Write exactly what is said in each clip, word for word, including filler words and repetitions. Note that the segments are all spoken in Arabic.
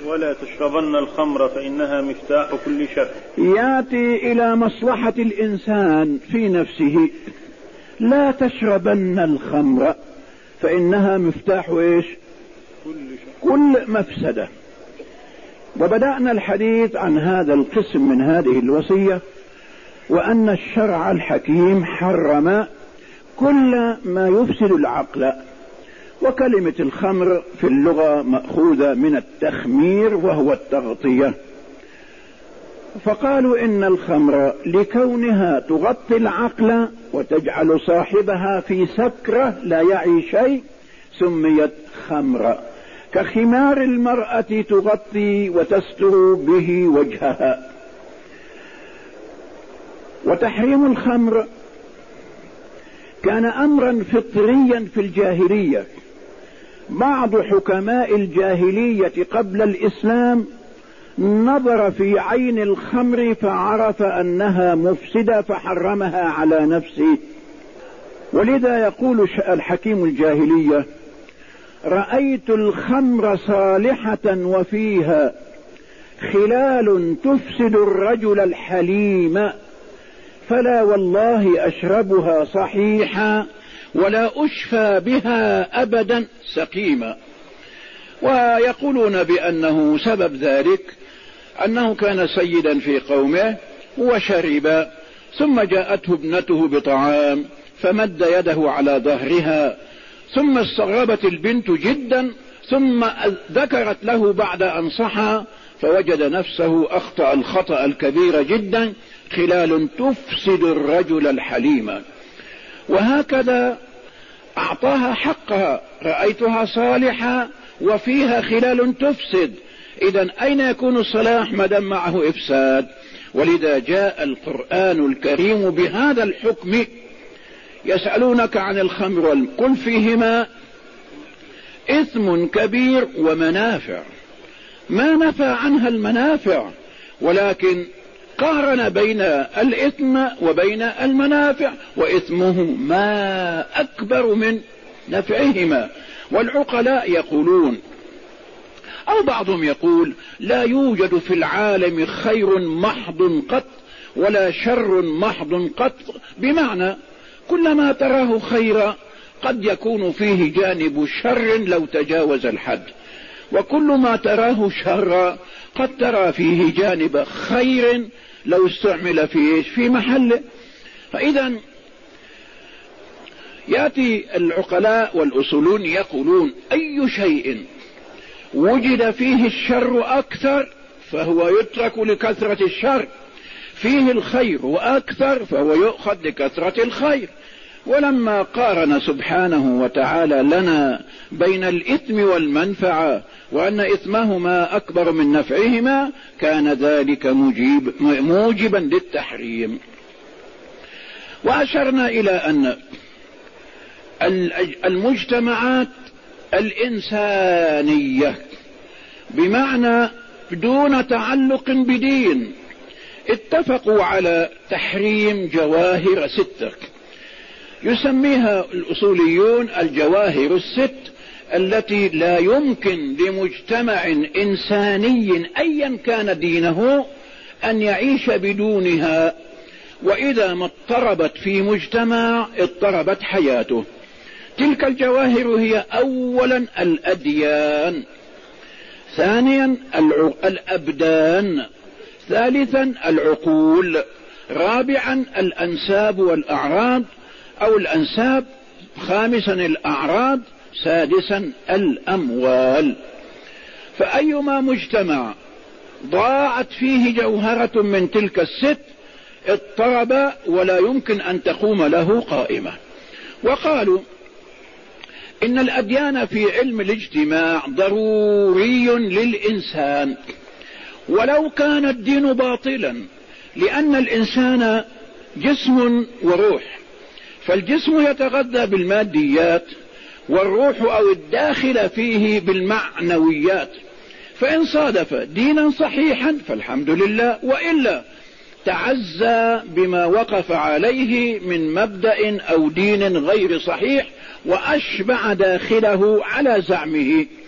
ولا تشربن الخمر فإنها مفتاح كل شر. يأتي إلى مصلحة الإنسان في نفسه، لا تشربن الخمر فإنها مفتاح إيش؟ كل شر. كل مفسدة. وبدأنا الحديث عن هذا القسم من هذه الوصية، وأن الشرع الحكيم حرم كل ما يفسد العقل. وكلمة الخمر في اللغة مأخوذة من التخمير وهو التغطية، فقالوا إن الخمر لكونها تغطي العقل وتجعل صاحبها في سكرة لا يعي شيء سميت خمرا، كخمار المرأة تغطي وتستر به وجهها. وتحريم الخمر كان أمرا فطريا في الجاهلية. بعض حكماء الجاهلية قبل الإسلام نظر في عين الخمر فعرف أنها مفسدة فحرمها على نفسه. ولذا يقول الحكيم الجاهلية: رأيت الخمر صالحة وفيها خلال تفسد الرجل الحليم، فلا والله أشربها صحيحا ولا أشفى بها أبدا سقيما. ويقولون بأنه سبب ذلك أنه كان سيدا في قومه وشرب، ثم جاءته ابنته بطعام فمد يده على ظهرها، ثم استغربت البنت جدا، ثم ذكرت له بعد أن صحى فوجد نفسه أخطأ الخطأ الكبير جدا، خلال تفسد الرجل الحليم. وهكذا أعطاها حقها، رأيتها صالحة وفيها خلال تفسد. إذن أين يكون الصلاح ما دام معه إفساد؟ ولذا جاء القرآن الكريم بهذا الحكم. يسألونك عن الخمر والميسر قل فيهما إثم كبير ومنافع. ما نفى عنها المنافع، ولكن قارن بين الإثم وبين المنافع، وإثمه ما أكبر من نفعهما. والعقلاء يقولون، أو بعضهم يقول: لا يوجد في العالم خير محض قط ولا شر محض قط، بمعنى كلما تراه خيرا قد يكون فيه جانب شر لو تجاوز الحد، وكل ما تراه شرا قد ترى فيه جانب خير لو استعمل فيه في محله. فإذا يأتي العقلاء والأصولون يقولون: أي شيء وجد فيه الشر أكثر فهو يترك لكثرة الشر، فيه الخير وأكثر فهو يؤخذ لكثرة الخير. ولما قارن سبحانه وتعالى لنا بين الإثم والمنفعة وأن إثمهما أكبر من نفعهما، كان ذلك موجب موجبا للتحريم. وأشرنا إلى أن المجتمعات الإنسانية بمعنى دون تعلق بدين اتفقوا على تحريم جواهر ستة، يسميها الأصوليون الجواهر الست، التي لا يمكن لمجتمع إنساني أيا كان دينه أن يعيش بدونها، وإذا ما اضطربت في مجتمع اضطربت حياته. تلك الجواهر هي أولا الأديان، ثانيا الأبدان، ثالثا العقول، رابعا الأنساب والأعراض أو الأنساب، خامسا الأعراض، سادسا الأموال. فأيما مجتمع ضاعت فيه جوهرة من تلك الست اضطرب ولا يمكن أن تقوم له قائمة. وقالوا إن الأديان في علم الاجتماع ضروري للإنسان ولو كان الدين باطلا، لأن الإنسان جسم وروح، فالجسم يتغذى بالماديات والروح أو الداخل فيه بالمعنويات، فإن صادف دينا صحيحا فالحمد لله، وإلا تعزى بما وقف عليه من مبدأ أو دين غير صحيح وأشبع داخله على زعمه.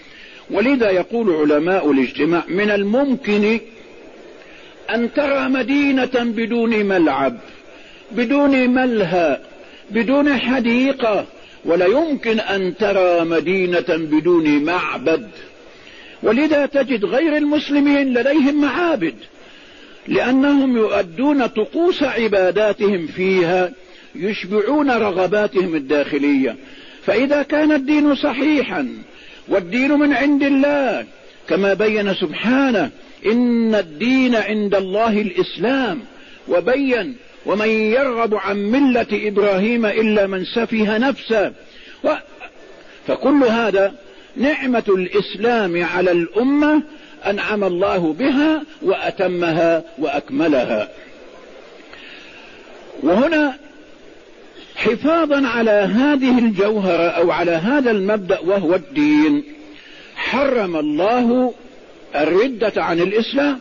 ولذا يقول علماء الاجتماع: من الممكن أن ترى مدينة بدون ملعب، بدون ملهى، بدون حديقة، ولا يمكن أن ترى مدينة بدون معبد. ولذا تجد غير المسلمين لديهم معابد، لأنهم يؤدون طقوس عباداتهم فيها، يشبعون رغباتهم الداخلية. فإذا كان الدين صحيحا والدين من عند الله كما بين سبحانه: إن الدين عند الله الإسلام، وبين: ومن يرغب عن ملة إبراهيم إلا من سفه نفسه. و... فكل هذا نعمة الإسلام على الأمة أنعم الله بها وأتمها وأكملها. وهنا حفاظا على هذه الجوهرة أو على هذا المبدأ وهو الدين، حرم الله الردة عن الإسلام،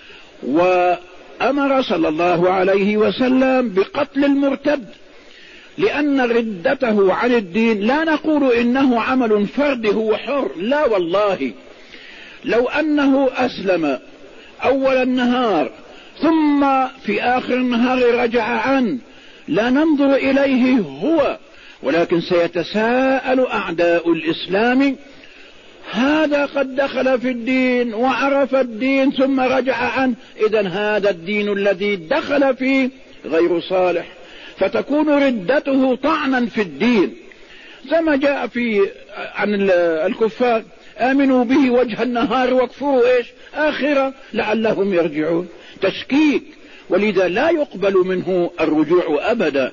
وأمر صلى الله عليه وسلم بقتل المرتد، لأن ردته عن الدين لا نقول إنه عمل فردي هو حر، لا والله، لو أنه أسلم أول النهار ثم في آخر النهار رجع عنه لا ننظر إليه هو، ولكن سيتساءل أعداء الإسلام: هذا قد دخل في الدين وعرف الدين ثم رجع عنه، إذن هذا الدين الذي دخل فيه غير صالح، فتكون ردته طعنا في الدين. زي ما جاء في عن الكفار: آمنوا به وجه النهار واكفروا إيش آخرة لعلهم يرجعون. تشكيك، ولذا لا يقبل منه الرجوع أبدا.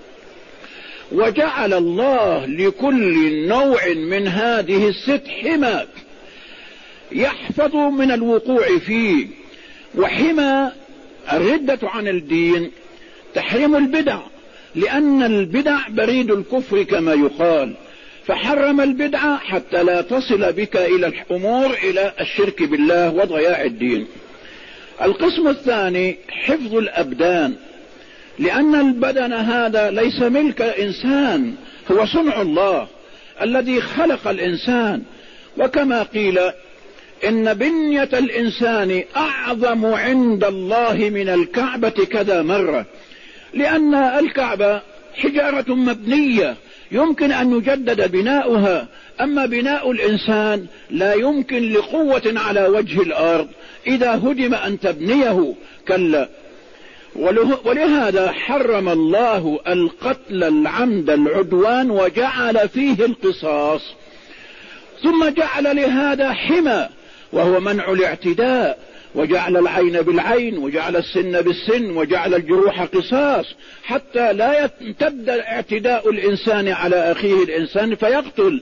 وجعل الله لكل نوع من هذه الست حمى يحفظ من الوقوع فيه. وحمى الردة عن الدين تحريم البدع، لأن البدع بريد الكفر كما يقال، فحرم البدع حتى لا تصل بك إلى الأمور إلى الشرك بالله وضياع الدين. القسم الثاني حفظ الأبدان، لأن البدن هذا ليس ملك إنسان، هو صنع الله الذي خلق الإنسان. وكما قيل: إن بنية الإنسان أعظم عند الله من الكعبة كذا مرة، لأن الكعبة حجارة مبنية يمكن أن يجدد بناؤها، أما بناء الإنسان لا يمكن لقوة على وجه الأرض إذا هدم أن تبنيه، كلا. ولهذا حرم الله القتل العمد العدوان وجعل فيه القصاص، ثم جعل لهذا حمى وهو منع الاعتداء، وجعل العين بالعين، وجعل السن بالسن، وجعل الجروح قصاص، حتى لا يمتد اعتداء الإنسان على أخيه الإنسان فيقتل.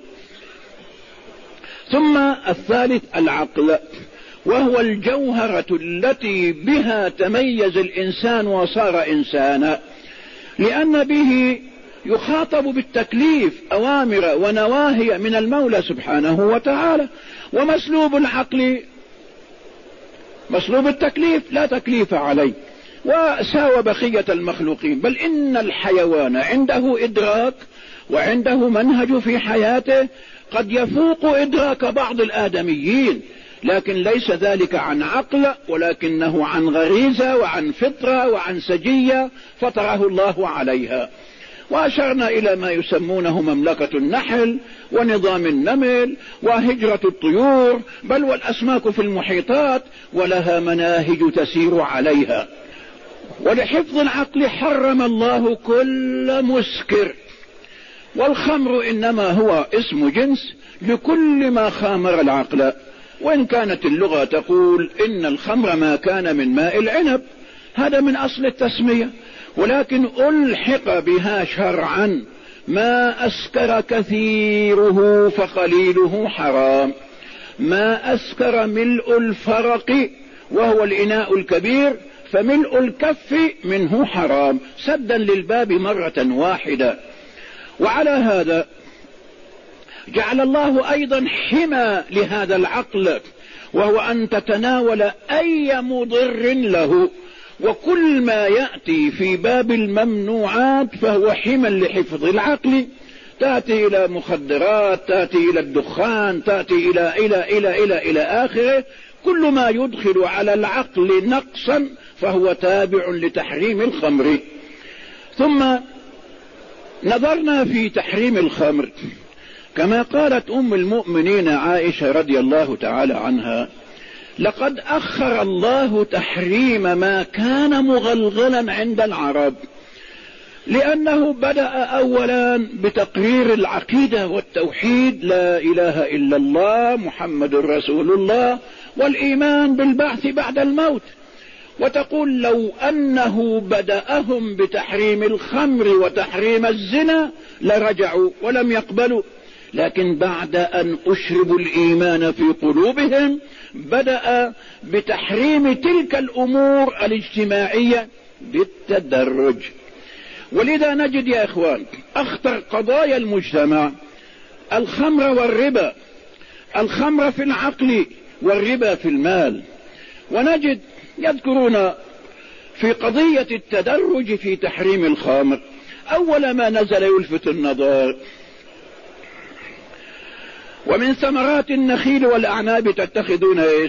ثم الثالث العقل، وهو الجوهرة التي بها تميز الإنسان وصار إنسانا، لأن به يخاطب بالتكليف، أوامر ونواهي من المولى سبحانه وتعالى. ومسلوب العقل مسلوب التكليف لا تكليف عليه، وساوى بقية المخلوقين، بل إن الحيوان عنده إدراك وعنده منهج في حياته قد يفوق إدراك بعض الآدميين، لكن ليس ذلك عن عقل، ولكنه عن غريزة وعن فطرة وعن سجية فطره الله عليها. وأشرنا إلى ما يسمونه مملكة النحل ونظام النمل وهجرة الطيور، بل والأسماك في المحيطات، ولها مناهج تسير عليها. ولحفظ العقل حرم الله كل مسكر، والخمر إنما هو اسم جنس لكل ما خامر العقل، وإن كانت اللغة تقول إن الخمر ما كان من ماء العنب، هذا من أصل التسمية، ولكن ألحق بها شرعا ما أسكر كثيره فقليله حرام. ما أسكر ملء الفرق وهو الإناء الكبير، فملء الكف منه حرام، سدا للباب مرة واحدة. وعلى هذا جعل الله أيضا حمى لهذا العقل، وهو أن تتناول أي مضر له، وكل ما يأتي في باب الممنوعات فهو حمى لحفظ العقل. تأتي إلى مخدرات، تأتي إلى الدخان، تأتي إلى إلى إلى إلى إلى آخره. كل ما يدخل على العقل نقصا فهو تابع لتحريم الخمر. ثم نظرنا في تحريم الخمر كما قالت أم المؤمنين عائشة رضي الله تعالى عنها: لقد أخر الله تحريم ما كان مغلغلا عند العرب، لأنه بدأ أولا بتقرير العقيدة والتوحيد، لا إله إلا الله محمد رسول الله، والإيمان بالبعث بعد الموت. وتقول لو أنه بدأهم بتحريم الخمر وتحريم الزنا لرجعوا ولم يقبلوا، لكن بعد أن أشربوا الإيمان في قلوبهم بدأ بتحريم تلك الأمور الاجتماعية بالتدرج. ولذا نجد يا إخوان أخطر قضايا المجتمع الخمر والربا، الخمر في العقل والربا في المال. ونجد يذكرون في قضية التدرج في تحريم الخمر أول ما نزل يلفت النظر: ومن ثمرات النخيل والأعناب تتخذون إيش؟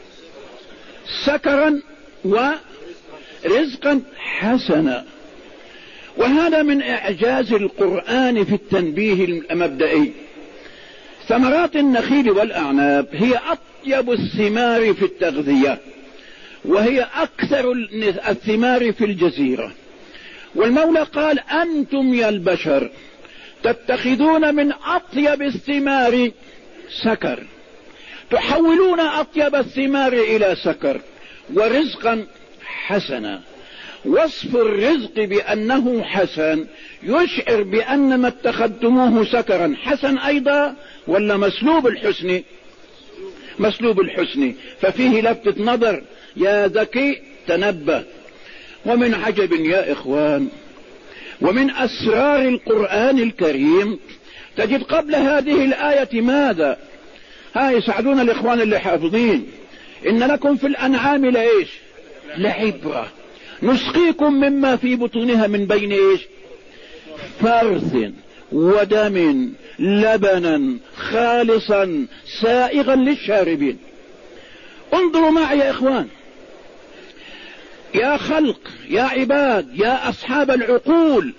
سكرا ورزقا حسنا. وهذا من إعجاز القرآن في التنبيه المبدئي. ثمرات النخيل والأعناب هي أطيب الثمار في التغذية، وهي أكثر الثمار في الجزيرة. والمولى قال: أنتم يا البشر تتخذون من أطيب الثمار سكر، تحولون أطيب الثمار إلى سكر، ورزقا حسنا. وصف الرزق بأنه حسن يشعر بأن ما اتخذتموه سكرا حسن أيضا، ولا مسلوب الحسن؟ مسلوب الحسن. ففيه لفتة نظر، يا ذكي تنبه. ومن عجب يا إخوان ومن أسرار القرآن الكريم تجد قبل هذه الآية ماذا؟ ها يساعدون الإخوان اللي حافظين: إن لكم في الأنعام لإيش؟ لعبرة، نسقيكم مما في بطونها من بين إيش؟ فرث ودم لبنا خالصا سائغا للشاربين. انظروا معي يا إخوان، يا خلق، يا عباد، يا أصحاب العقول،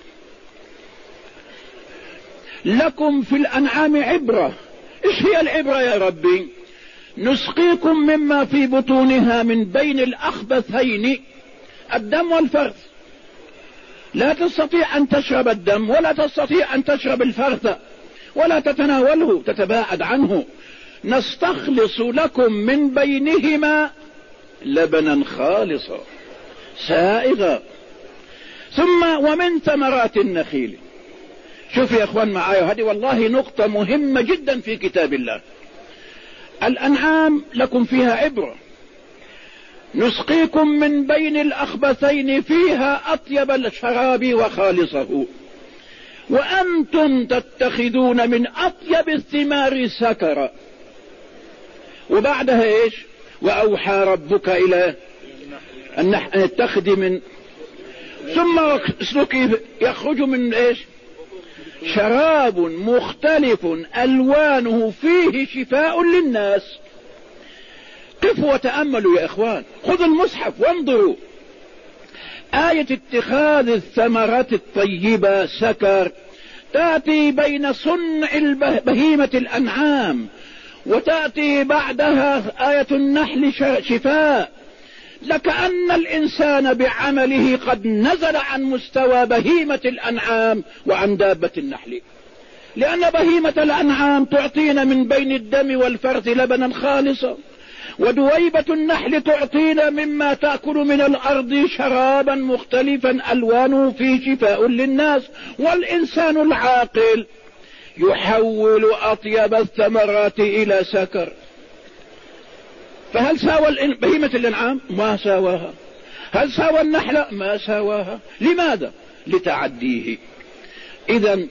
لكم في الأنعام عبرة. إيش هي العبرة يا ربي؟ نسقيكم مما في بطونها من بين الأخبثين الدم والفرث. لا تستطيع أن تشرب الدم ولا تستطيع أن تشرب الفرث ولا تتناوله، تتباعد عنه. نستخلص لكم من بينهما لبنا خالصا سائغا. ثم ومن ثمرات النخيل. شوف يا اخوان معايا، هذه والله نقطة مهمة جدا في كتاب الله. الأنعام لكم فيها عبرة، نسقيكم من بين الأخبثين فيها أطيب الشراب وخالصه، وأنتم تتخذون من أطيب الثمار سكرا. وبعدها إيش؟ وأوحى ربك إلى أن نتخذ من ثم اسلكي يخرج من إيش؟ شراب مختلف ألوانه فيه شفاء للناس. قفوا وتأملوا يا إخوان، خذوا المصحف وانظروا. آية اتخاذ الثمرة الطيبة سكر تأتي بين صنع بهيمة الأنعام، وتأتي بعدها آية النحل شفاء. لكأن الإنسان بعمله قد نزل عن مستوى بهيمة الأنعام وعن دابة النحل، لأن بهيمة الأنعام تعطينا من بين الدم والفرث لبنا خالصا، ودويبة النحل تعطينا مما تأكل من الأرض شرابا مختلفا ألوانه فيه شفاء للناس. والإنسان العاقل يحول أطيب الثمرات إلى سكر. فهل ساوى بهيمة الأنعام؟ ما ساواها. هل ساوى النحل؟ ما ساواها. لماذا؟ لتعديه. إذن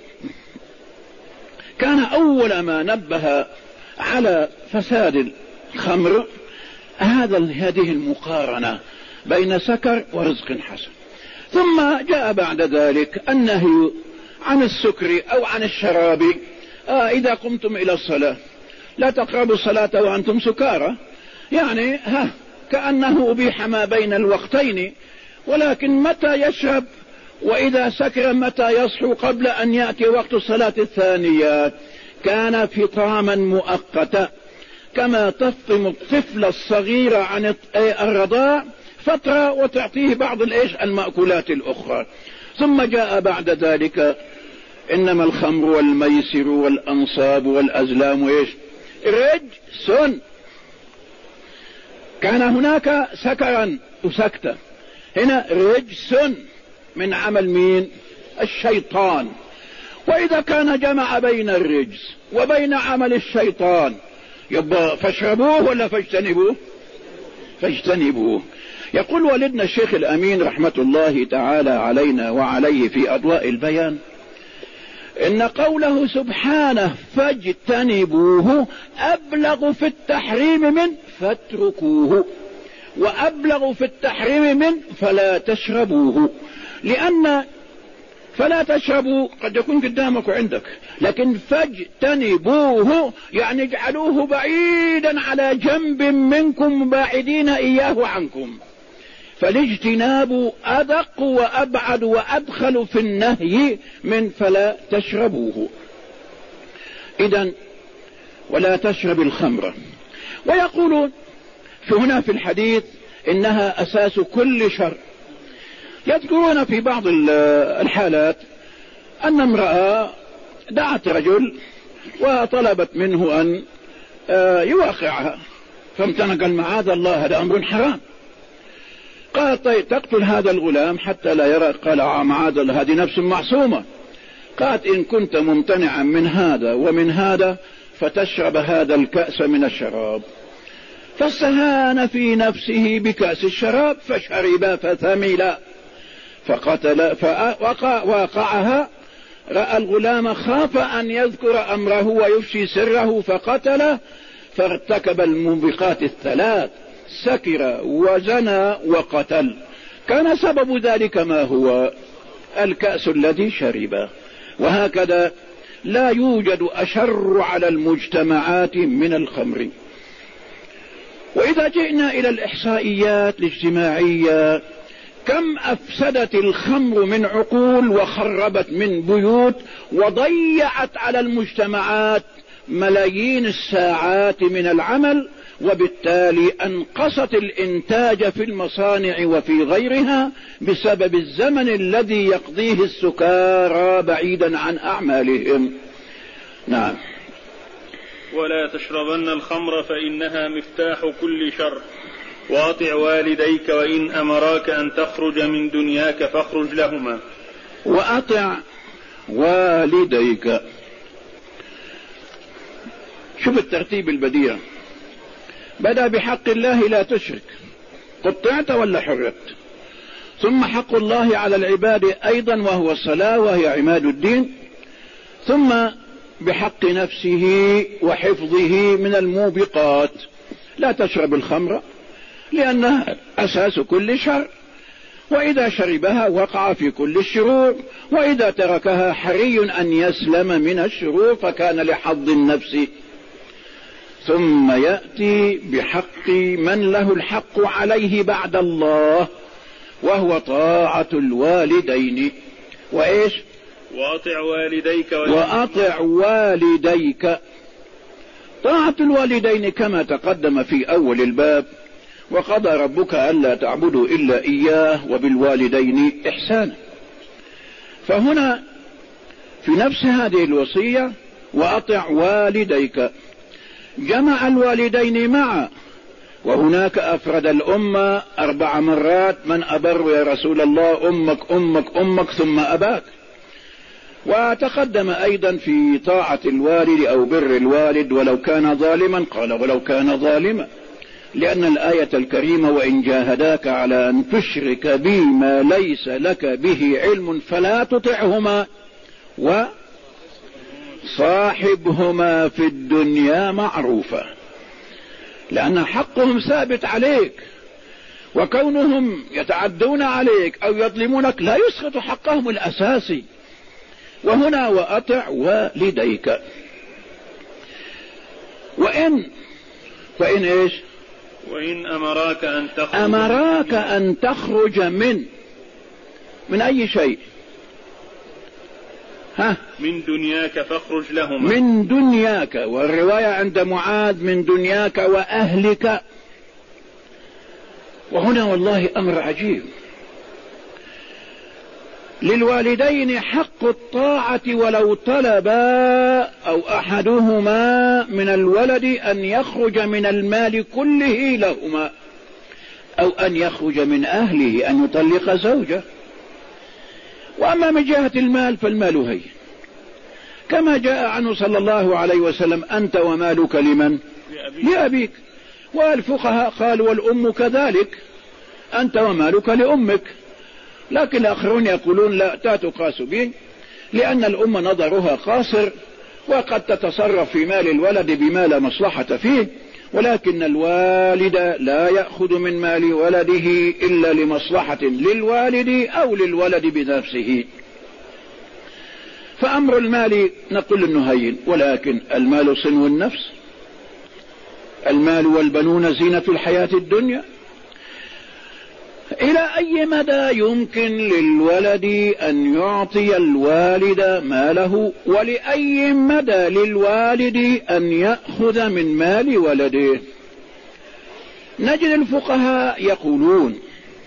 كان أول ما نبه على فساد الخمر هذا هذه المقارنة بين سكر ورزق حسن. ثم جاء بعد ذلك النهي عن السكر أو عن الشراب. آه إذا قمتم إلى الصلاة لا تقربوا الصلاة وأنتم سكارى، يعني ها كأنه أبيح ما بين الوقتين، ولكن متى يشرب وإذا سكر متى يصحو قبل أن يأتي وقت الصلاة الثانية. كان فطاما مؤقتا، كما تفطم الطفل الصغير عن الرضاع فترة وتعطيه بعض الإيش المأكولات الأخرى. ثم جاء بعد ذلك إنما الخمر والميسر والأنصاب والأزلام إيش رجس. كان هناك سكرا وسكتة، هنا رجس من عمل مين؟ الشيطان. وإذا كان جمع بين الرجس وبين عمل الشيطان يبقى فاشربوه ولا فاجتنبوه؟ فاجتنبوه. يقول والدنا الشيخ الأمين رحمة الله تعالى علينا وعليه في أضواء البيان إن قوله سبحانه فاجتنبوه أبلغ في التحريم من فاتركوه، وأبلغ في التحريم من فلا تشربوه. لأن فلا تشربوا قد يكون قدامك وعندك، لكن فاجتنبوه يعني اجعلوه بعيدا على جنب منكم باعدين إياه عنكم. فالاجتناب أدق وأبعد وأدخل في النهي من فلا تشربوه. إذن ولا تشرب الخمر. ويقولون في هنا في الحديث إنها أساس كل شر. يذكرون في بعض الحالات أن امرأة دعت رجل وطلبت منه أن يواقعها فامتنع، قال معاذ الله هذا أمر حرام. قال طيب تقتل هذا الغلام حتى لا يرى؟ قال معاذ الله هذه نفس معصومة. قالت إن كنت ممتنعا من هذا ومن هذا فتشرب هذا الكأس من الشراب. فاستهان في نفسه بكأس الشراب فشرب فثمل فقتل فوقعها. رأى الغلام خاف أن يذكر أمره ويفشي سره فقتله، فارتكب الموبقات الثلاث، سكر وزنى وقتل. كان سبب ذلك ما هو؟ الكأس الذي شرب. وهكذا لا يوجد أشر على المجتمعات من الخمر. وإذا جئنا إلى الإحصائيات الاجتماعية كم أفسدت الخمر من عقول وخربت من بيوت وضيعت على المجتمعات ملايين الساعات من العمل، وبالتالي أنقصت الإنتاج في المصانع وفي غيرها بسبب الزمن الذي يقضيه السكارى بعيدا عن أعمالهم. نعم. ولا تشربن الخمر فإنها مفتاح كل شر، واطع والديك وإن أمراك أن تخرج من دنياك فاخرج لهما. وأطع والديك، شوف الترتيب البديع، بدأ بحق الله لا تشرك، قطعت ولا حرقت، ثم حق الله على العباد أيضا وهو الصلاة وهي عماد الدين، ثم بحق نفسه وحفظه من الموبقات. لا تشرب الخمر لأنها أساس كل شر، وإذا شربها وقع في كل الشرور، وإذا تركها حري أن يسلم من الشرور فكان لحظ النفس. ثم يأتي بحق من له الحق عليه بعد الله وهو طاعة الوالدين. وإيش؟ وأطع والديك وأطع والديك. طاعة الوالدين كما تقدم في أول الباب: وقضى ربك ألا تعبدوا إلا إياه وبالوالدين إحسانا. فهنا في نفس هذه الوصية وأطع والديك جمع الوالدين معا، وهناك أفرد الأمة أربع مرات: من أبر يا رسول الله؟ أمك أمك أمك ثم أباك. وتقدم أيضا في طاعة الوالد أو بر الوالد ولو كان ظالما، قال ولو كان ظالما، لأن الآية الكريمة: وإن جاهداك على أن تشرك بي ما ليس لك به علم فلا تطعهما وصاحبهما في الدنيا معروفا. لأن حقهم ثابت عليك، وكونهم يتعدون عليك أو يظلمونك لا يسقط حقهم الأساسي. وهنا وأطع والديك. وإن وإن إيش وإن أمراك أن تخرج أمراك أن تخرج من من أي شيء ها من دنياك فاخرج لهما. من دنياك، والرواية عند معاذ من دنياك وأهلك. وهنا والله أمر عجيب. للوالدين حق الطاعة ولو طلبا أو أحدهما من الولد أن يخرج من المال كله لهما، أو أن يخرج من أهله أن يطلق زوجه. وأما من جهة المال فالمال هين، كما جاء عنه صلى الله عليه وسلم: أنت ومالك لمن؟ لأبيك. والفقهاء قالوا: والأم كذلك، أنت ومالك لأمك. لكن الآخرون يقولون: لا، لا تقاس به، لأن الأم نظرها قاصر وقد تتصرف في مال الولد بما لا مصلحة فيه، ولكن الوالد لا يأخذ من مال ولده إلا لمصلحة للوالد أو للولد بنفسه. فأمر المال نقول إنه هين، ولكن المال صنو النفس. المال والبنون زينة الحياة الدنيا. إلى أي مدى يمكن للولد أن يعطي الوالد ماله، ولأي مدى للوالد أن يأخذ من مال ولده؟ نجد الفقهاء يقولون: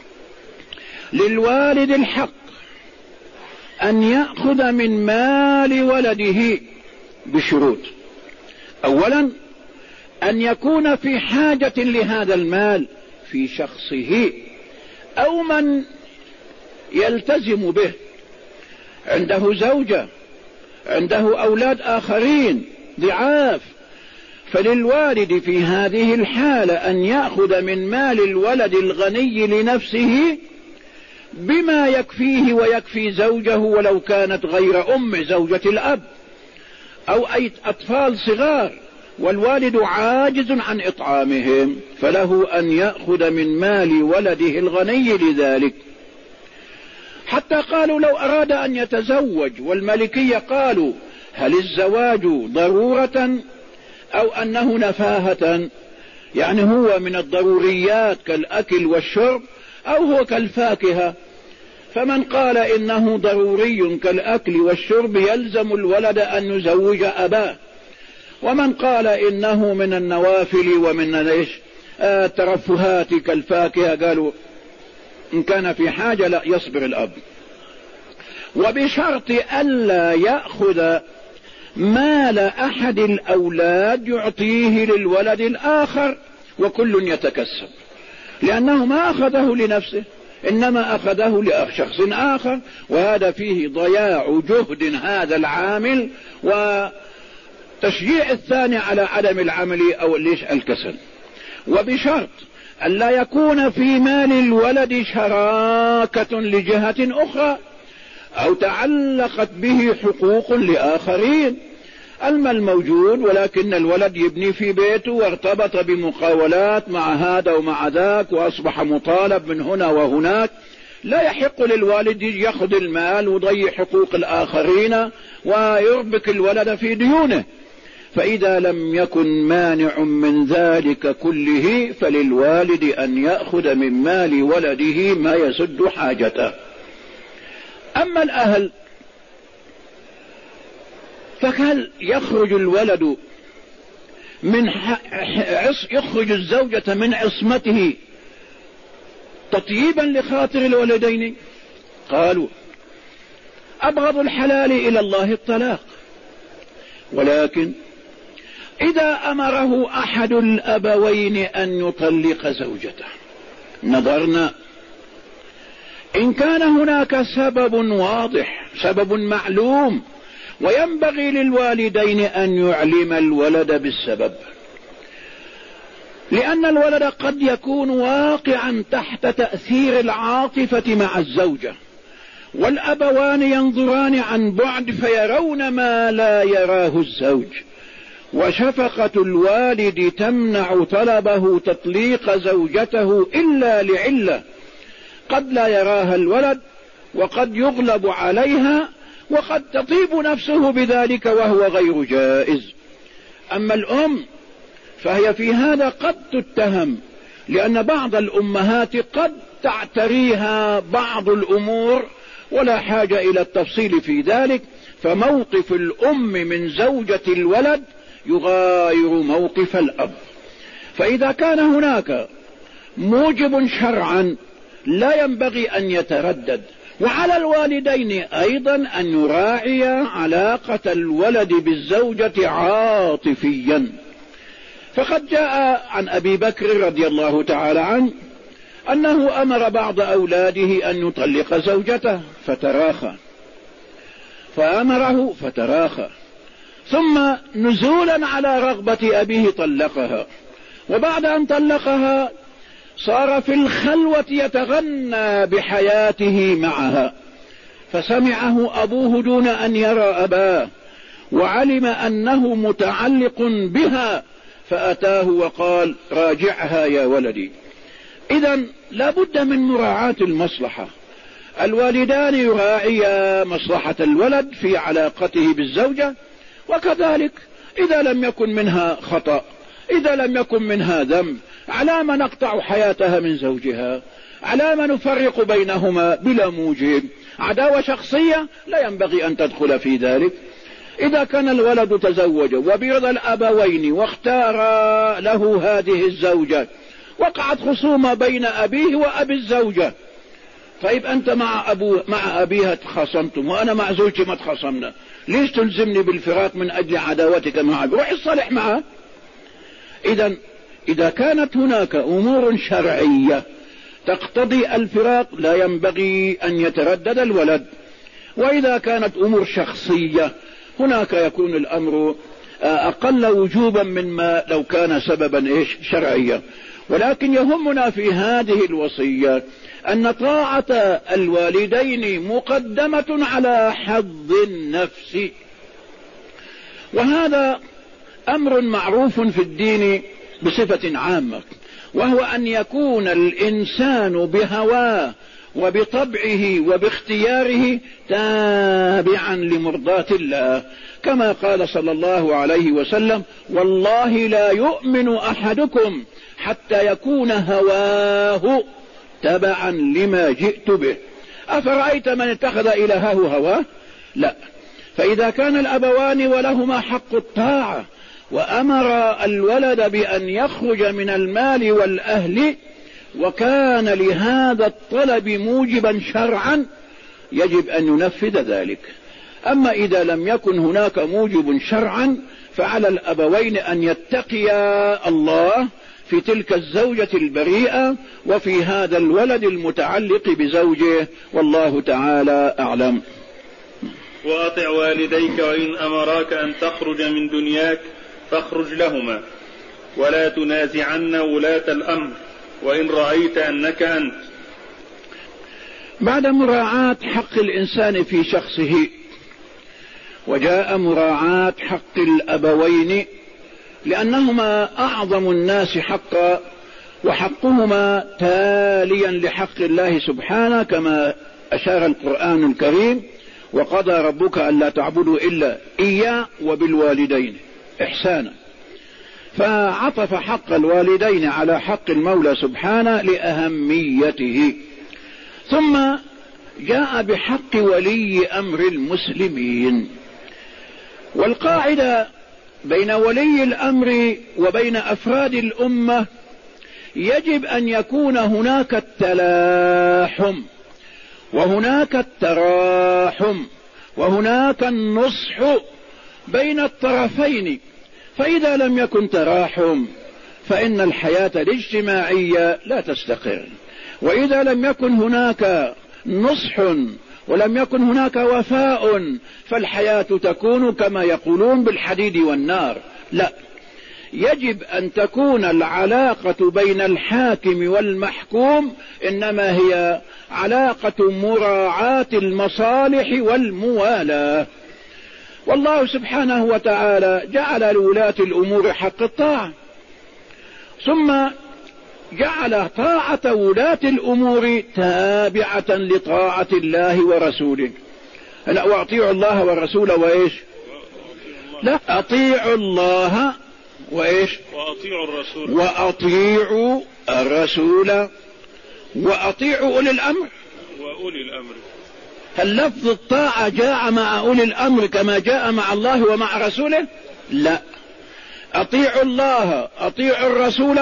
للوالد الحق أن يأخذ من مال ولده بشروط. أولا، أن يكون في حاجة لهذا المال في شخصه أو من يلتزم به، عنده زوجة، عنده أولاد آخرين ضعاف، فللوالد في هذه الحالة أن يأخذ من مال الولد الغني لنفسه بما يكفيه ويكفي زوجه، ولو كانت غير أم زوجة الأب، أو أي أطفال صغار والوالد عاجز عن إطعامهم، فله أن يأخذ من مال ولده الغني لذلك. حتى قالوا: لو أراد أن يتزوج، والمالكية قالوا: هل الزواج ضرورة أو أنه نفاهة؟ يعني هو من الضروريات كالأكل والشرب، أو هو كالفاكهة؟ فمن قال إنه ضروري كالأكل والشرب يلزم الولد أن يزوج أباه، ومن قال إنه من النوافل ومن الترفهات كالفاكهة قالوا إن كان في حاجة لا يصبر الأب، وبشرط ألا يأخذ مال أحد الأولاد يعطيه للولد الآخر وكل يتكسب، لأنه ما أخذه لنفسه إنما أخذه لشخص آخر، وهذا فيه ضياع جهد هذا العامل وتشجيع الثاني على عدم العمل أو ليش الكسل. وبشرط أن لا يكون في مال الولد شراكة لجهة أخرى أو تعلقت به حقوق لآخرين. المال موجود، ولكن الولد يبني في بيته وارتبط بمقاولات مع هذا ومع ذاك وأصبح مطالب من هنا وهناك، لا يحق للوالد يأخذ المال ويضيع حقوق الآخرين ويربك الولد في ديونه. فإذا لم يكن مانع من ذلك كله فللوالد أن يأخذ من مال ولده ما يسد حاجته. أما الأهل فهل يخرج الولد من يخرج الزوجة من عصمته تطييبا لخاطر الولدين؟ قالوا: أبغض الحلال إلى الله الطلاق، ولكن إذا أمره أحد الأبوين أن يطلق زوجته نظرنا، إن كان هناك سبب واضح، سبب معلوم، وينبغي للوالدين أن يعلم الولد بالسبب، لأن الولد قد يكون واقعا تحت تأثير العاطفة مع الزوجة، والأبوان ينظران عن بعد فيرون ما لا يراه الزوج، وشفقة الوالد تمنع طلبه تطليق زوجته إلا لعلة قد لا يراها الولد وقد يغلب عليها، وقد تطيب نفسه بذلك وهو غير جائز. أما الأم فهي في هذا قد تتهم، لأن بعض الأمهات قد تعتريها بعض الأمور ولا حاجة إلى التفصيل في ذلك، فموقف الأم من زوجة الولد يغاير موقف الأب. فإذا كان هناك موجب شرعا لا ينبغي أن يتردد، وعلى الوالدين أيضا أن يراعي علاقة الولد بالزوجة عاطفيا. فقد جاء عن أبي بكر رضي الله تعالى عنه أنه أمر بعض أولاده أن يطلق زوجته فتراخى، فأمره فتراخى، ثم نزولا على رغبة أبيه طلقها، وبعد أن طلقها صار في الخلوة يتغنى بحياته معها، فسمعه أبوه دون أن يرى أباه، وعلم أنه متعلق بها، فأتاه وقال راجعها يا ولدي. إذن لا بد من مراعاة المصلحة. الوالدان يراعيا مصلحة الولد في علاقته بالزوجة، وكذلك إذا لم يكن منها خطأ، إذا لم يكن منها ذنب، على ما نقطع حياتها من زوجها، على ما نفرق بينهما بلا موجب. عداوة شخصية لا ينبغي أن تدخل في ذلك. إذا كان الولد تزوج وبرضا الأبوين واختار له هذه الزوجة، وقعت خصومة بين أبيه وأبي الزوجة، طيب أنت مع, أبو مع أبيها تخاصمتم وأنا مع زوجتي ما تخاصمنا، ليش تلزمني بالفراق من أجل عداوتك مع أبي؟ روح الصالح معه. إذا إذا كانت هناك أمور شرعية تقتضي الفراق لا ينبغي أن يتردد الولد. وإذا كانت أمور شخصية هناك يكون الأمر أقل وجوبا مما لو كان سببا إيش شرعيا. ولكن يهمنا في هذه الوصية أن طاعة الوالدين مقدمة على حظ النفس، وهذا أمر معروف في الدين بصفة عامة، وهو أن يكون الإنسان بهواه وبطبعه وباختياره تابعا لمرضاة الله، كما قال صلى الله عليه وسلم والله لا يؤمن أحدكم حتى يكون هواه تبعا لما جئت به. أفرأيت من اتخذ إلهه هواه؟ لا. فإذا كان الأبوان ولهما حق الطاعة وأمر الولد بأن يخرج من المال والأهل، وكان لهذا الطلب موجبا شرعا، يجب أن ينفذ ذلك. أما إذا لم يكن هناك موجب شرعا فعلى الأبوين أن يتقيا الله في تلك الزوجة البريئة وفي هذا الولد المتعلق بزوجه، والله تعالى أعلم. وأطع والديك وإن أمراك أن تخرج من دنياك فاخرج لهما، ولا تنازعن ولاة الأمر وإن رأيت أنك أنت. بعد مراعاة حق الإنسان في شخصه وجاء مراعاة حق الأبوين، لأنهما أعظم الناس حقا، وحقهما تاليا لحق الله سبحانه، كما أشار القرآن الكريم وقضى ربك ألا تعبدوا إلا إياه وبالوالدين إحسانا، فعطف حق الوالدين على حق المولى سبحانه لأهميته. ثم جاء بحق ولي أمر المسلمين. والقاعدة بين ولي الأمر وبين أفراد الأمة يجب أن يكون هناك التلاحم وهناك التراحم وهناك النصح بين الطرفين. فإذا لم يكن تراحم فإن الحياة الاجتماعية لا تستقر، وإذا لم يكن هناك نصح ولم يكن هناك وفاء فالحياة تكون كما يقولون بالحديد والنار. لا، يجب أن تكون العلاقة بين الحاكم والمحكوم إنما هي علاقة مراعاة المصالح والموالاة. والله سبحانه وتعالى جعل لولاة الأمور حق الطاعة، ثم جعل طاعة ولاة الأمور تابعة لطاعة الله ورسوله. لا، واطيعوا الله والرسول وايش؟ لا، اطيعوا الله وايش؟ واطيعوا الرسول واطيعوا الرسول واطيعوا اولي الامر. واولي الامر. هل لفظ الطاعة جاء مع اولي الامر كما جاء مع الله ومع رسوله؟ لا، اطيعوا الله اطيعوا الرسول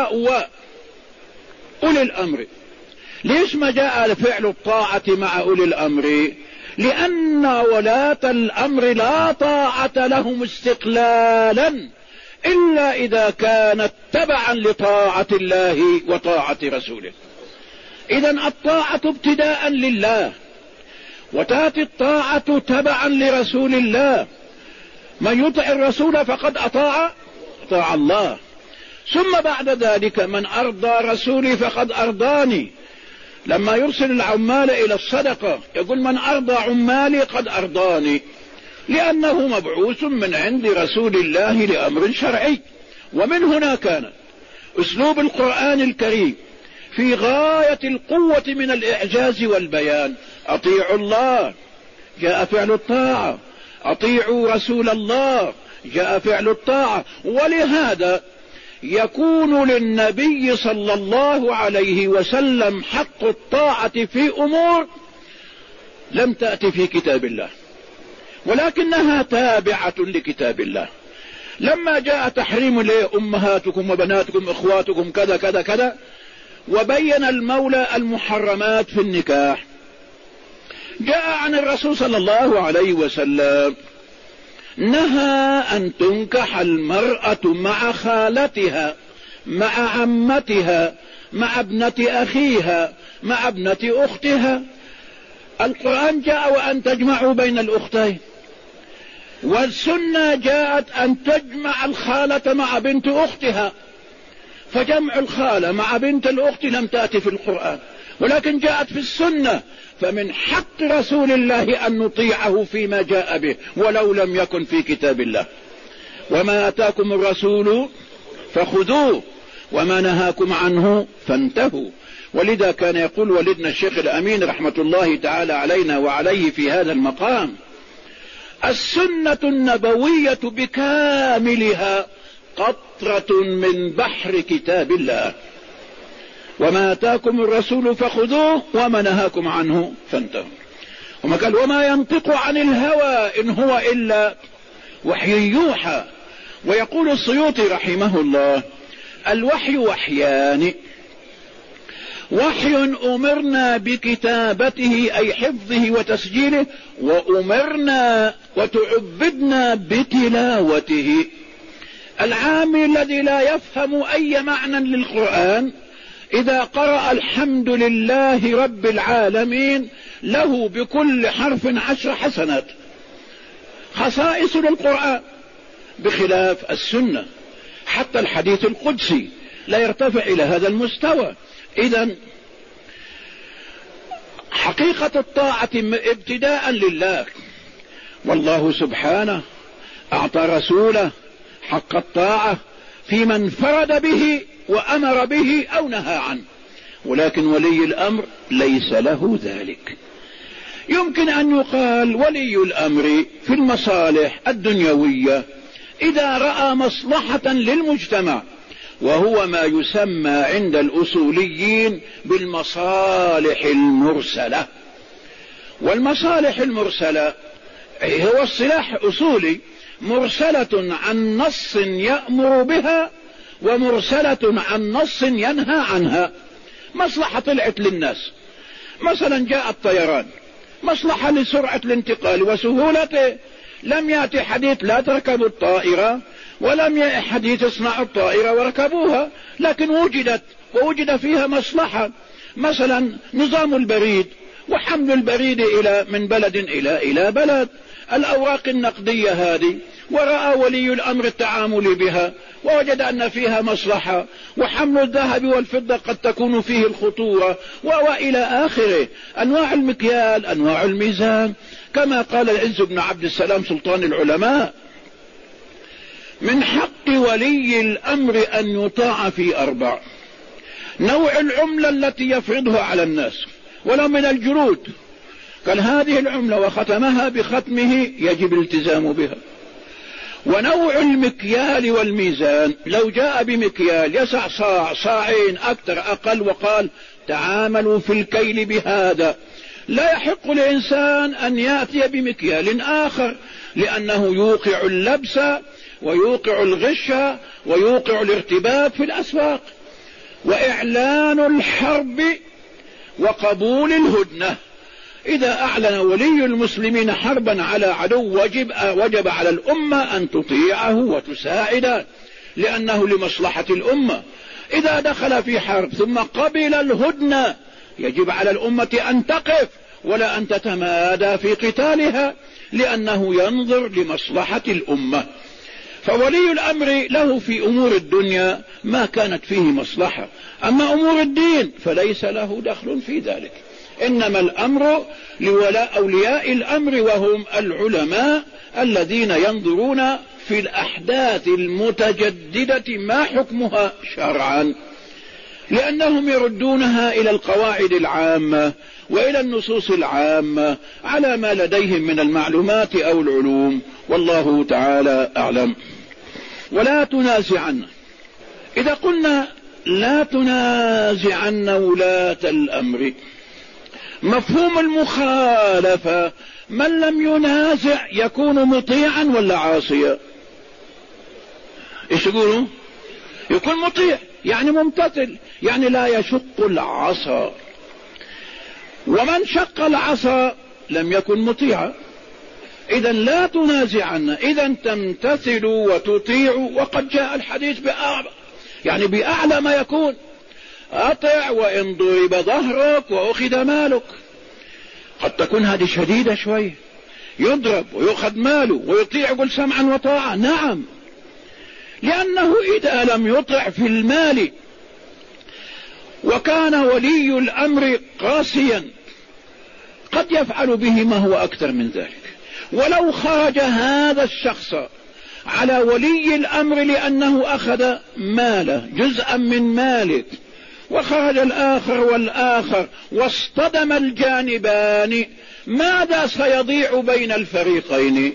واولي الامر. ليش ما جاء فعل الطاعة مع اولي الامر؟ لان ولاة الامر لا طاعة لهم استقلالا الا اذا كانت تبعا لطاعة الله وطاعة رسوله. اذا الطاعة ابتداء لله، وتاتي الطاعة تبعا لرسول الله. من يطع الرسول فقد اطاع اطاع الله. ثم بعد ذلك من ارضى رسولي فقد ارضاني. لما يرسل العمال الى الصدقة يقول من ارضى عمالي قد ارضاني، لانه مبعوث من عند رسول الله لامر شرعي. ومن هنا كان اسلوب القرآن الكريم في غاية القوة من الاعجاز والبيان. اطيعوا الله جاء فعل الطاعة، اطيعوا رسول الله جاء فعل الطاعة. ولهذا يكون للنبي صلى الله عليه وسلم حق الطاعة في امور لم تأتي في كتاب الله، ولكنها تابعة لكتاب الله. لما جاء تحريم لأمهاتكم وبناتكم اخواتكم كذا كذا كذا، وبين المولى المحرمات في النكاح، جاء عن الرسول صلى الله عليه وسلم نهى ان تنكح المرأة مع خالتها، مع عمتها، مع ابنة اخيها، مع ابنة اختها. القرآن جاء وان تجمعوا بين الاختين، والسنة جاءت ان تجمع الخالة مع بنت اختها. فجمع الخالة مع بنت الاخت لم تأتي في القرآن، ولكن جاءت في السنة. فمن حق رسول الله ان نطيعه فيما جاء به ولو لم يكن في كتاب الله. وما اتاكم الرسول فخذوه وما نهاكم عنه فانتهوا. ولذا كان يقول والدنا الشيخ الامين رحمة الله تعالى علينا وعليه في هذا المقام: السنة النبوية بكاملها قطرة من بحر كتاب الله. وما اتاكم الرسول فخذوه وما نهاكم عنه فانتهوا. وما قال وما ينطق عن الهوى ان هو الا وحي يوحى. ويقول السيوطي رحمه الله: الوحي وحيان: وحي امرنا بكتابته اي حفظه وتسجيله، وامرنا وتعبدنا بتلاوته. العامي الذي لا يفهم اي معنى للقرآن اذا قرأ الحمد لله رب العالمين له بكل حرف عشر حسنات. خصائص للقرآن بخلاف السنة. حتى الحديث القدسي لا يرتفع الى هذا المستوى. اذا حقيقة الطاعة ابتداء لله، والله سبحانه اعطى رسوله حق الطاعة فيما انفرد به وامر به او نهى عنه، ولكن ولي الامر ليس له ذلك. يمكن ان يقال ولي الامر في المصالح الدنيوية اذا رأى مصلحة للمجتمع، وهو ما يسمى عند الاصوليين بالمصالح المرسلة. والمصالح المرسلة هو اصطلاح اصولي مرسلة عن نص يأمر بها ومرسلة عن نص ينهى عنها. مصلحة طلعت للناس، مثلا جاء الطيران مصلحة لسرعة الانتقال وسهولته. لم يأتي حديث لا تركبوا الطائرة، ولم يأتي حديث اصنعوا الطائرة وركبوها، لكن وجدت ووجد فيها مصلحة. مثلا نظام البريد وحمل البريد إلى من بلد إلى إلى بلد، الأوراق النقدية هذه، ورأى ولي الأمر التعامل بها ووجد أن فيها مصلحة. وحمل الذهب والفضة قد تكون فيه الخطورة، وإلى آخره. أنواع المكيال، أنواع الميزان، كما قال العز بن عبد السلام سلطان العلماء: من حق ولي الأمر أن يطاع في أربع: نوع العملة التي يفرضها على الناس ولو من الجرود، قال هذه العملة وختمها بختمه يجب الالتزام بها. ونوع المكيال والميزان، لو جاء بمكيال يسع صاع صاعين أكثر أقل وقال تعاملوا في الكيل بهذا، لا يحق لإنسان أن يأتي بمكيال آخر، لأنه يوقع اللبس ويوقع الغش ويوقع الارتباك في الأسواق. وإعلان الحرب وقبول الهدنة، إذا أعلن ولي المسلمين حربا على عدو وجب, وجب على الأمة أن تطيعه وتساعده، لأنه لمصلحة الأمة. إذا دخل في حرب ثم قبل الهدنة يجب على الأمة أن تقف ولا أن تتمادى في قتالها، لأنه ينظر لمصلحة الأمة. فولي الأمر له في أمور الدنيا ما كانت فيه مصلحة، أما أمور الدين فليس له دخل في ذلك. إنما الأمر لولاء أولياء الأمر وهم العلماء الذين ينظرون في الأحداث المتجددة ما حكمها شرعا، لأنهم يردونها إلى القواعد العامة وإلى النصوص العامة على ما لديهم من المعلومات أو العلوم، والله تعالى أعلم. ولا تنازعن، إذا قلنا لا تنازعن ولاة الأمر، مفهوم المخالفة من لم ينازع يكون مطيعا ولا عاصيا؟ ايش يقولوا؟ يكون مطيع، يعني ممتثل، يعني لا يشق العصا. ومن شق العصا لم يكن مطيعا. إذا لا تنازعن، إذا تمتثلوا وتطيعوا. وقد جاء الحديث بأعلى، يعني بأعلى ما يكون، أطع وإن ضرب ظهرك وأخذ مالك. قد تكون هذه شديدة شوي، يضرب ويأخذ ماله ويطيع يقول سمعا وطاعة، نعم، لأنه إذا لم يطع في المال وكان ولي الأمر قاسيا قد يفعل به ما هو أكثر من ذلك. ولو خرج هذا الشخص على ولي الأمر لأنه أخذ ماله جزءا من ماله، وخرج الآخر والآخر واصطدم الجانبان، ماذا سيضيع بين الفريقين؟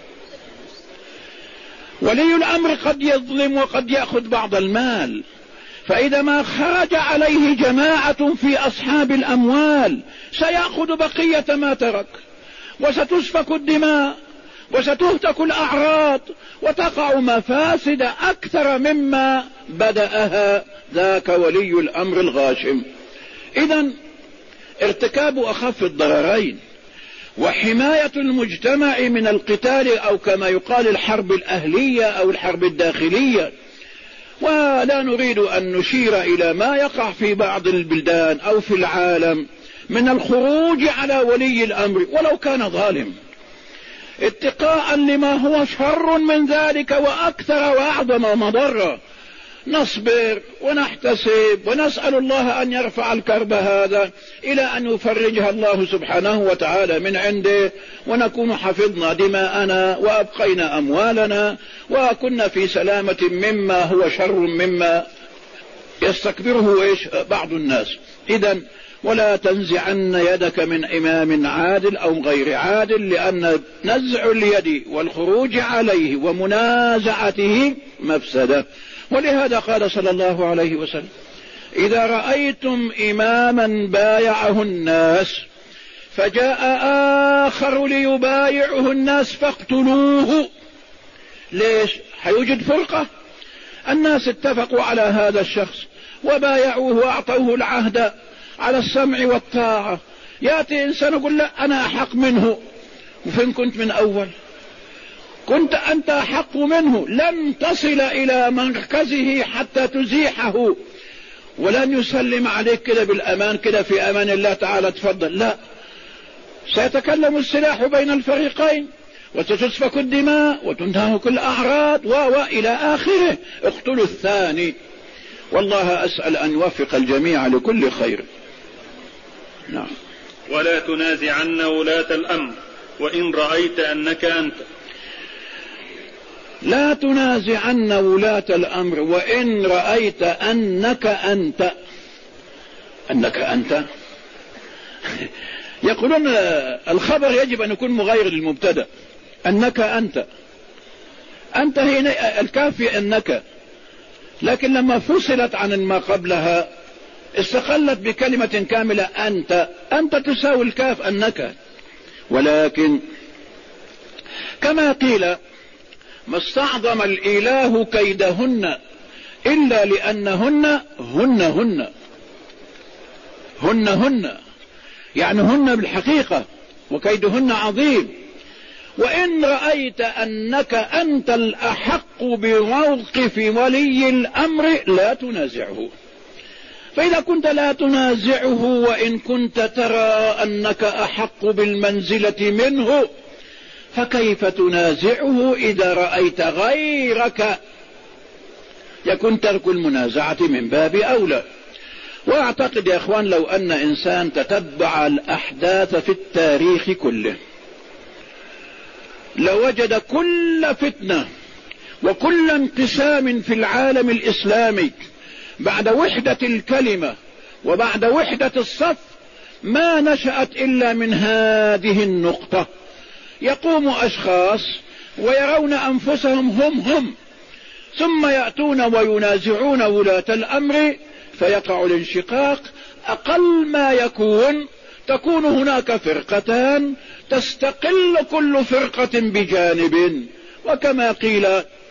ولي الأمر قد يظلم وقد يأخذ بعض المال، فإذا ما خرج عليه جماعة في أصحاب الأموال سيأخذ بقية ما ترك، وستسفك الدماء وستهتك الأعراض وتقع مفاسد أكثر مما بدأها ذاك ولي الأمر الغاشم. إذن ارتكاب أخف الضررين وحماية المجتمع من القتال، أو كما يقال الحرب الأهلية أو الحرب الداخلية. ولا نريد أن نشير إلى ما يقع في بعض البلدان أو في العالم من الخروج على ولي الأمر ولو كان ظالم، اتقاء لما هو شر من ذلك وأكثر وأعظم مضرة. نصبر ونحتسب ونسأل الله أن يرفع الكرب هذا إلى أن يفرجها الله سبحانه وتعالى من عنده، ونكون حفظنا دماءنا وأبقينا أموالنا وكنا في سلامة مما هو شر مما يستكبره إيش بعض الناس. إذن ولا تنزعن يدك من إمام عادل أو غير عادل، لأن نزع اليد والخروج عليه ومنازعته مفسدة. ولهذا قال صلى الله عليه وسلم: إذا رأيتم إماما بايعه الناس فجاء آخر ليبايعه الناس فاقتلوه. ليش؟ حيوجد فرقة. الناس اتفقوا على هذا الشخص وبايعوه وأعطوه العهد على السمع والطاعة. يأتي إنسان يقول لا أنا أحق منه، وفين كنت من أول؟ كنت أنت أحق منه، لن تصل إلى مركزه حتى تزيحه، ولن يسلم عليك كده بالأمان كده في أمان الله تعالى تفضل، لا، سيتكلم السلاح بين الفريقين وستسفك الدماء وتنتهك الأعراض وإلى آخره. اقتلوا الثاني. والله أسأل أن يوفق الجميع لكل خير. نعم. ولا تنازعن ولاة الأمر وإن رأيت أنك أنت. لا تنازعن ولاة الأمر وإن رأيت أنك أنت. أنك أنت يقولون الخبر يجب أن يكون مغاير للمبتدأ. أنك أنت، أنت هنا الكافي أنك، لكن لما فصلت عن ما قبلها استقلت بكلمة كاملة أنت. أنت تساوي الكاف أنك. ولكن كما قيل ما استعظم الإله كيدهن إلا لأنهن هن هن هن هن يعني هن بالحقيقة، وكيدهن عظيم. وإن رأيت أنك أنت الأحق بموقف ولي الأمر لا تنازعه. فإذا كنت لا تنازعه وإن كنت ترى أنك أحق بالمنزلة منه، فكيف تنازعه إذا رأيت غيرك؟ يكون ترك المنازعة من باب أولى. وأعتقد يا أخوان لو أن إنسان تتبع الأحداث في التاريخ كله لوجد كل فتنة وكل انقسام في العالم الإسلامي بعد وحدة الكلمة وبعد وحدة الصف ما نشأت إلا من هذه النقطة. يقوم أشخاص ويرون أنفسهم هم هم، ثم يأتون وينازعون ولاة الأمر فيقع الانشقاق. أقل ما يكون تكون هناك فرقتان تستقل كل فرقة بجانب. وكما قيل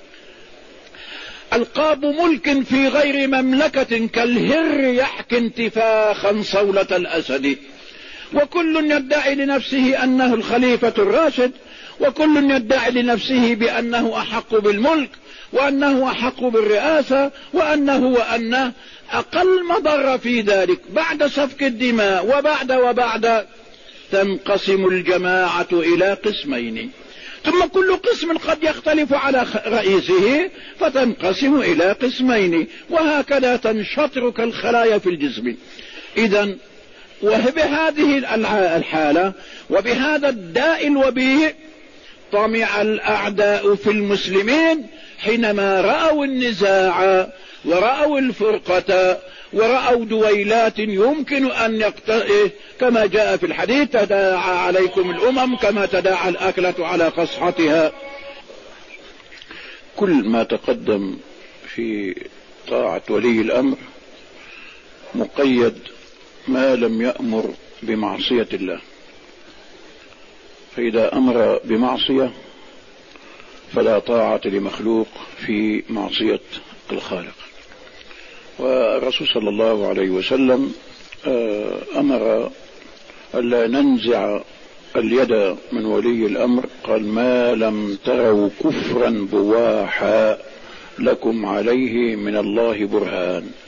ألقاب ملك في غير مملكة كالهر يحكي انتفاخا صولة الأسد. وكل يدعي لنفسه أنه الخليفة الراشد، وكل يدعي لنفسه بأنه أحق بالملك وأنه أحق بالرئاسة وأنه وأنه. أقل مضر في ذلك بعد سفك الدماء وبعد وبعد تنقسم الجماعة إلى قسمين، ثم كل قسم قد يختلف على رئيسه فتنقسم إلى قسمين، وهكذا تنشطر كالخلايا في الجسم. إذن وبهذه الحالة وبهذا الداء الوبيء طمع الأعداء في المسلمين حينما رأوا النزاع ورأوا الفرقة ورأوا دويلات يمكن أن يقتئ كما جاء في الحديث تداعى عليكم الأمم كما تداعى الأكلة على قصحتها. كل ما تقدم في طاعة ولي الأمر مقيد ما لم يأمر بمعصية الله، فإذا أمر بمعصية فلا طاعة لمخلوق في معصية الخالق. والرسول صلى الله عليه وسلم أمر ألا ننزع اليد من ولي الأمر، قال ما لم تروا كفرا بواحا لكم عليه من الله برهان.